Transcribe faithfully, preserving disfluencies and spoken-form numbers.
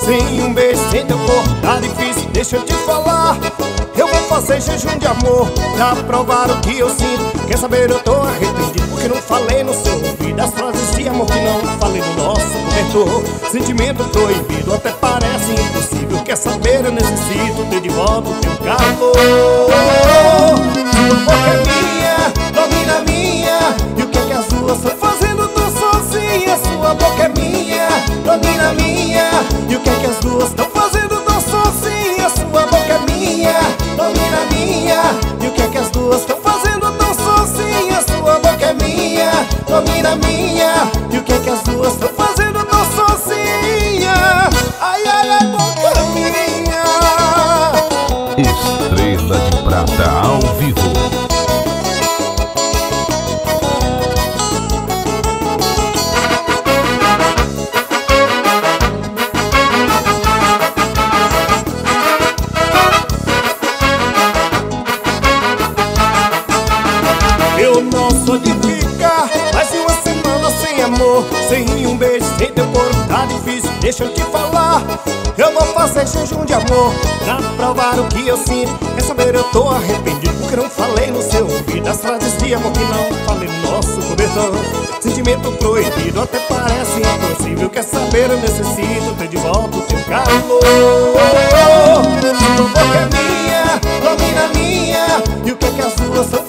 sem um beijo, sem teu corpo, tá difícil, deixa eu te falar. Eu vou fazer jejum de amor pra provar o que eu sinto. Quer saber, eu tô arrependido porque não falei no seu ouvido as frases de amor que não falei no nosso cobertor. Sentimento proibido até parece impossível. Quer saber, eu necessito ter de volta o teu calor. Sua boca é minha, domina minha. E o que é que as duas estão fazendo tão sozinhas? Sua boca é minha, domina minha. E o que é que as duas estão fazendo tão sozinhas? Sua boca é minha, domina minha. E o que é que as duas estão fazendo tão sozinhas? Sua boca é minha, domina minha. E o que é que as duas estão fazendo tão sozinhas? Ai, ai, ai, boca minha. Estrela de Prata ao vivo. Eu não sou de ficar mais de uma semana sem amor, sem um beijo, sem teu corpo, tá difícil, deixa eu te falar. Eu vou fazer jejum de amor pra provar o que eu sinto. Quer saber, eu tô arrependido porque não falei no seu ouvido as frases de amor que não falei no nosso cobertor. Sentimento proibido até parece impossível. Quer saber, eu necessito ter de volta o teu calor. Sua boca é minha, domina minha. E o que é que as duas são